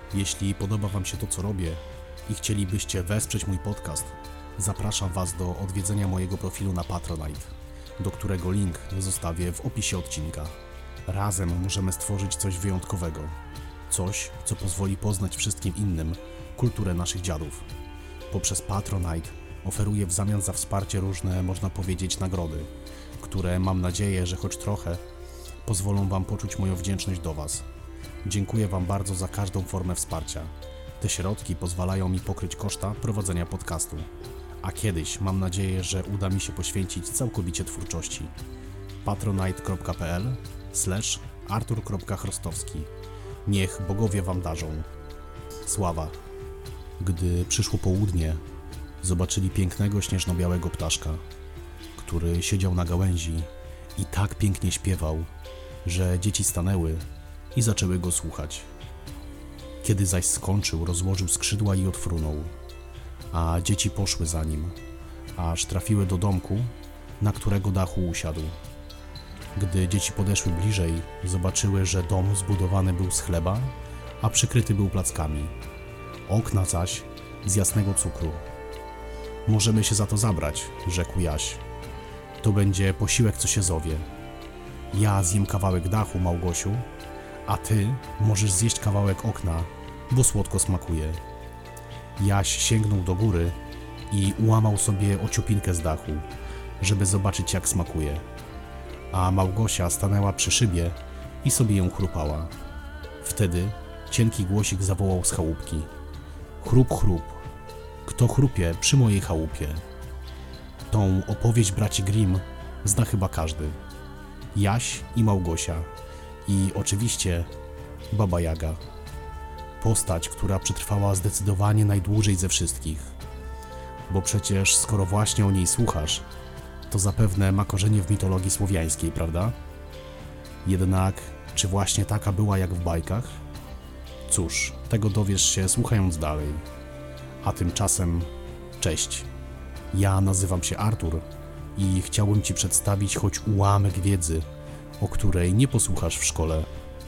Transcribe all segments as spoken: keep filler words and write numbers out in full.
Jeśli podoba Wam się to, co robię i chcielibyście wesprzeć mój podcast, zapraszam Was do odwiedzenia mojego profilu na Patronite, do którego link zostawię w opisie odcinka. Razem możemy stworzyć coś wyjątkowego, coś, co pozwoli poznać wszystkim innym kulturę naszych dziadów. Poprzez Patronite oferuję w zamian za wsparcie różne, można powiedzieć, nagrody, które mam nadzieję, że choć trochę pozwolą Wam poczuć moją wdzięczność do Was. Dziękuję Wam bardzo za każdą formę wsparcia. Te środki pozwalają mi pokryć koszta prowadzenia podcastu, a kiedyś mam nadzieję, że uda mi się poświęcić całkowicie twórczości. patronite.pl slash artur.chrostowski. Niech bogowie Wam darzą. Sława. Gdy przyszło południe, zobaczyli pięknego śnieżno-białego ptaszka, który siedział na gałęzi i tak pięknie śpiewał, że dzieci stanęły i zaczęły go słuchać. Kiedy zaś skończył, rozłożył skrzydła i odfrunął, a dzieci poszły za nim, aż trafiły do domku, na którego dachu usiadł. Gdy dzieci podeszły bliżej, zobaczyły, że dom zbudowany był z chleba, a przykryty był plackami. Okna zaś z jasnego cukru. Możemy się za to zabrać, rzekł Jaś. To będzie posiłek, co się zowie. Ja zjem kawałek dachu, Małgosiu, a ty możesz zjeść kawałek okna, bo słodko smakuje. Jaś sięgnął do góry i ułamał sobie ociupinkę z dachu, żeby zobaczyć, jak smakuje. A Małgosia stanęła przy szybie i sobie ją chrupała. Wtedy cienki głosik zawołał z chałupki. Chrup, chrup. Kto chrupie przy mojej chałupie? Tą opowieść braci Grimm zna chyba każdy. Jaś i Małgosia. I oczywiście Baba Jaga. Postać, która przetrwała zdecydowanie najdłużej ze wszystkich. Bo przecież skoro właśnie o niej słuchasz, to zapewne ma korzenie w mitologii słowiańskiej, prawda? Jednak czy właśnie taka była jak w bajkach? Cóż, tego dowiesz się słuchając dalej. A tymczasem, cześć. Ja nazywam się Artur i chciałbym Ci przedstawić choć ułamek wiedzy, o której nie posłuchasz w szkole.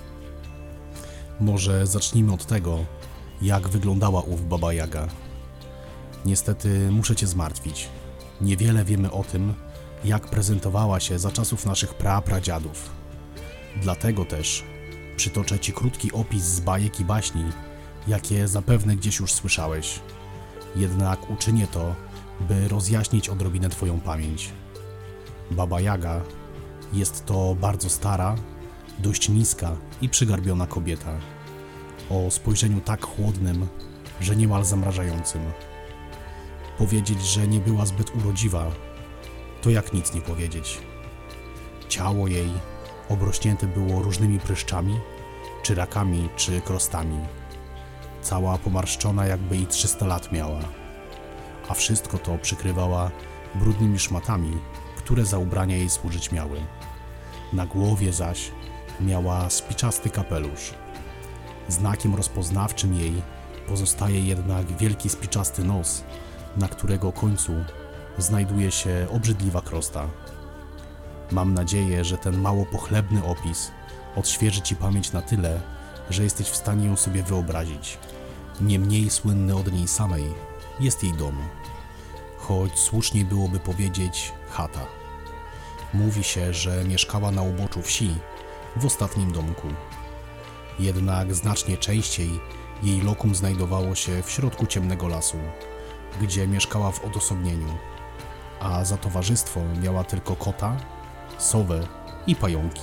Może zacznijmy od tego, jak wyglądała ów Baba Jaga. Niestety muszę Cię zmartwić. Niewiele wiemy o tym, jak prezentowała się za czasów naszych prapradziadów. Dlatego też przytoczę Ci krótki opis z bajek i baśni, jakie zapewne gdzieś już słyszałeś. Jednak uczynię to, by rozjaśnić odrobinę Twoją pamięć. Baba Jaga jest to bardzo stara, dość niska i przygarbiona kobieta, o spojrzeniu tak chłodnym, że niemal zamrażającym. Powiedzieć, że nie była zbyt urodziwa, to jak nic nie powiedzieć. Ciało jej obrośnięte było różnymi pryszczami, czy rakami, czy krostami. Cała pomarszczona, jakby i trzysta lat miała, a wszystko to przykrywała brudnymi szmatami, które za ubrania jej służyć miały. Na głowie zaś miała spiczasty kapelusz. Znakiem rozpoznawczym jej pozostaje jednak wielki spiczasty nos, na którego końcu znajduje się obrzydliwa krosta. Mam nadzieję, że ten mało pochlebny opis odświeży Ci pamięć na tyle, że jesteś w stanie ją sobie wyobrazić. Nie mniej słynny od niej samej jest jej dom, choć słuszniej byłoby powiedzieć chata. Mówi się, że mieszkała na uboczu wsi, w ostatnim domku. Jednak znacznie częściej jej lokum znajdowało się w środku ciemnego lasu, gdzie mieszkała w odosobnieniu, a za towarzystwo miała tylko kota, sowę i pająki.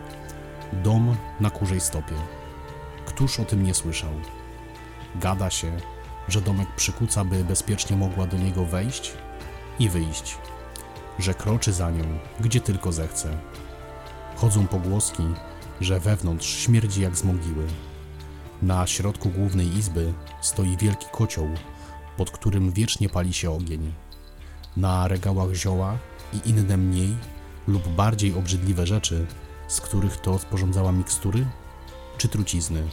Dom na kurzej stopie. Któż o tym nie słyszał? Gada się, że domek przykuca, by bezpiecznie mogła do niego wejść i wyjść, że kroczy za nią, gdzie tylko zechce. Chodzą pogłoski, że wewnątrz śmierdzi jak z mogiły. Na środku głównej izby stoi wielki kocioł, pod którym wiecznie pali się ogień. Na regałach zioła i inne mniej lub bardziej obrzydliwe rzeczy, z których to sporządzała mikstury czy trucizny.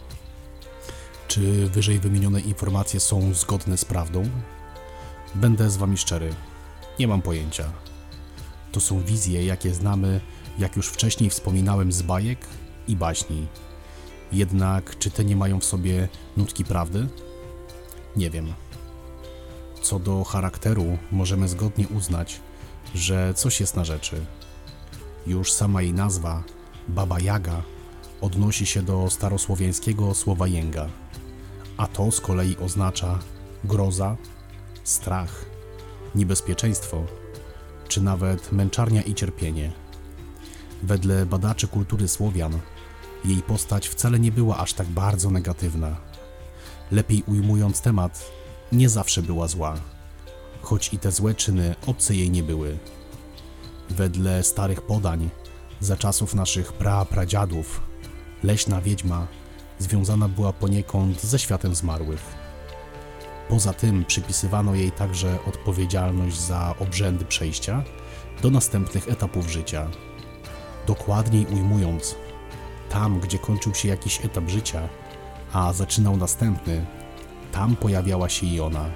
Czy wyżej wymienione informacje są zgodne z prawdą? Będę z Wami szczery, nie mam pojęcia. To są wizje, jakie znamy, jak już wcześniej wspominałem, z bajek i baśni. Jednak czy te nie mają w sobie nutki prawdy? Nie wiem. Co do charakteru, możemy zgodnie uznać, że coś jest na rzeczy. Już sama jej nazwa, Baba Jaga, odnosi się do starosłowiańskiego słowa jęga, a to z kolei oznacza groza, strach, niebezpieczeństwo, czy nawet męczarnia i cierpienie. Wedle badaczy kultury Słowian, jej postać wcale nie była aż tak bardzo negatywna. Lepiej ujmując temat, nie zawsze była zła, choć i te złe czyny obce jej nie były. Wedle starych podań, za czasów naszych pra-pradziadów, leśna wiedźma związana była poniekąd ze światem zmarłych. Poza tym przypisywano jej także odpowiedzialność za obrzędy przejścia do następnych etapów życia. Dokładniej ujmując, tam gdzie kończył się jakiś etap życia, a zaczynał następny, tam pojawiała się i ona.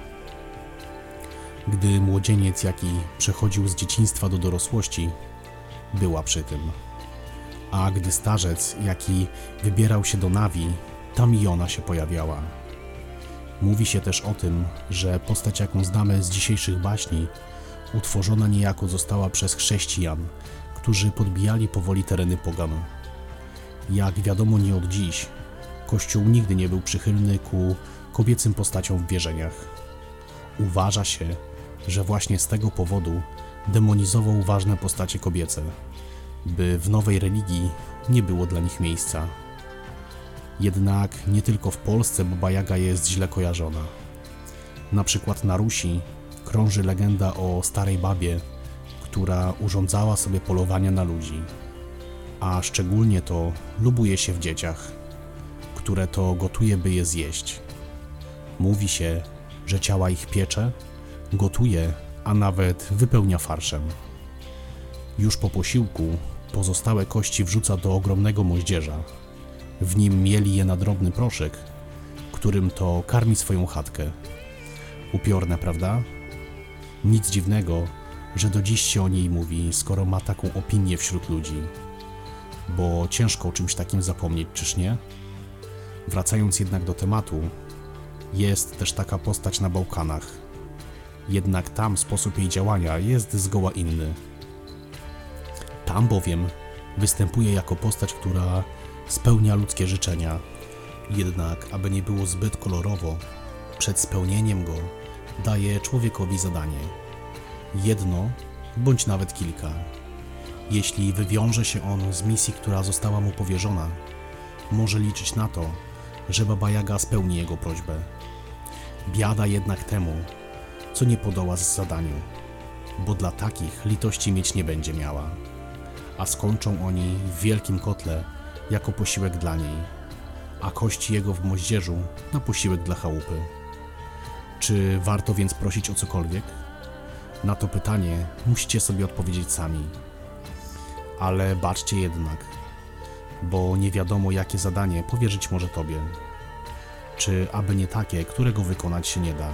Gdy młodzieniec, jaki przechodził z dzieciństwa do dorosłości, była przy tym. A gdy starzec, jaki wybierał się do Nawi, tam i ona się pojawiała. Mówi się też o tym, że postać, jaką znamy z dzisiejszych baśni, utworzona niejako została przez chrześcijan, którzy podbijali powoli tereny pogan. Jak wiadomo nie od dziś, Kościół nigdy nie był przychylny ku kobiecym postaciom w wierzeniach. Uważa się, że właśnie z tego powodu demonizował ważne postacie kobiece, by w nowej religii nie było dla nich miejsca. Jednak nie tylko w Polsce Baba Jaga jest źle kojarzona. Na przykład na Rusi krąży legenda o starej babie, która urządzała sobie polowania na ludzi, a szczególnie to lubuje się w dzieciach, które to gotuje, by je zjeść. Mówi się, że ciała ich piecze, gotuje, a nawet wypełnia farszem. Już po posiłku pozostałe kości wrzuca do ogromnego moździerza. W nim mieli je na drobny proszek, którym to karmi swoją chatkę. Upiorne, prawda? Nic dziwnego, że do dziś się o niej mówi, skoro ma taką opinię wśród ludzi. Bo ciężko o czymś takim zapomnieć, czyż nie? Wracając jednak do tematu, jest też taka postać na Bałkanach. Jednak tam sposób jej działania jest zgoła inny. Tam bowiem występuje jako postać, która spełnia ludzkie życzenia. Jednak, aby nie było zbyt kolorowo, przed spełnieniem go daje człowiekowi zadanie. Jedno, bądź nawet kilka. Jeśli wywiąże się on z misji, która została mu powierzona, może liczyć na to, że Baba Jaga spełni jego prośbę. Biada jednak temu, co nie podoła z zadaniu, bo dla takich litości mieć nie będzie miała, a skończą oni w wielkim kotle jako posiłek dla niej, a kości jego w moździerzu na posiłek dla chałupy. Czy warto więc prosić o cokolwiek? Na to pytanie musicie sobie odpowiedzieć sami. Ale baczcie jednak, bo nie wiadomo, jakie zadanie powierzyć może tobie. Czy aby nie takie, którego wykonać się nie da.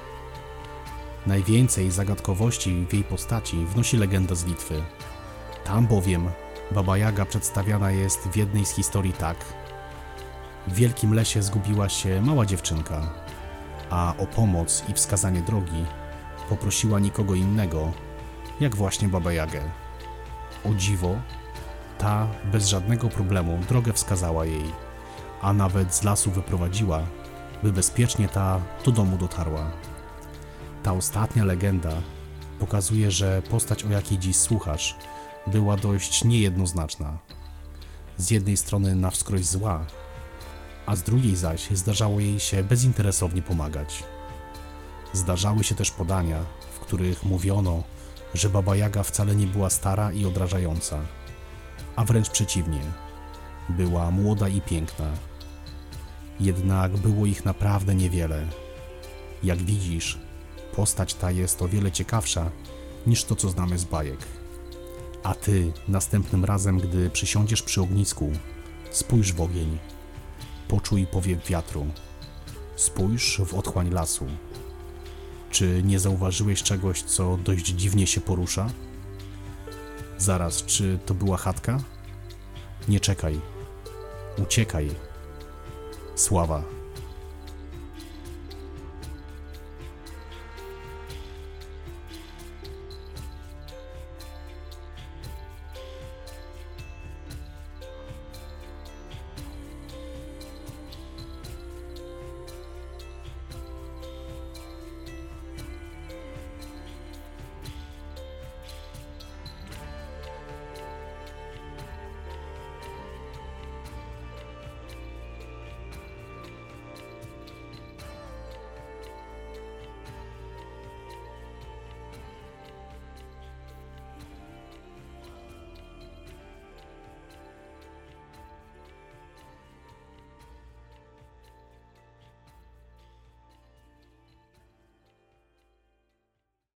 Najwięcej zagadkowości w jej postaci wnosi legenda z Litwy. Tam bowiem Baba Jaga przedstawiana jest w jednej z historii tak. W wielkim lesie zgubiła się mała dziewczynka, a o pomoc i wskazanie drogi poprosiła nikogo innego, jak właśnie Babę Jagę. O dziwo, ta bez żadnego problemu drogę wskazała jej, a nawet z lasu wyprowadziła, by bezpiecznie ta do domu dotarła. Ta ostatnia legenda pokazuje, że postać, o jakiej dziś słuchasz, była dość niejednoznaczna. Z jednej strony na wskroś zła, a z drugiej zaś zdarzało jej się bezinteresownie pomagać. Zdarzały się też podania, w których mówiono, że Baba Jaga wcale nie była stara i odrażająca, a wręcz przeciwnie, była młoda i piękna. Jednak było ich naprawdę niewiele. Jak widzisz, postać ta jest o wiele ciekawsza niż to, co znamy z bajek. A ty następnym razem, gdy przysiądziesz przy ognisku, spójrz w ogień, poczuj powiew wiatru, spójrz w otchłań lasu. Czy nie zauważyłeś czegoś, co dość dziwnie się porusza? Zaraz, czy to była chatka? Nie czekaj, uciekaj, Sława.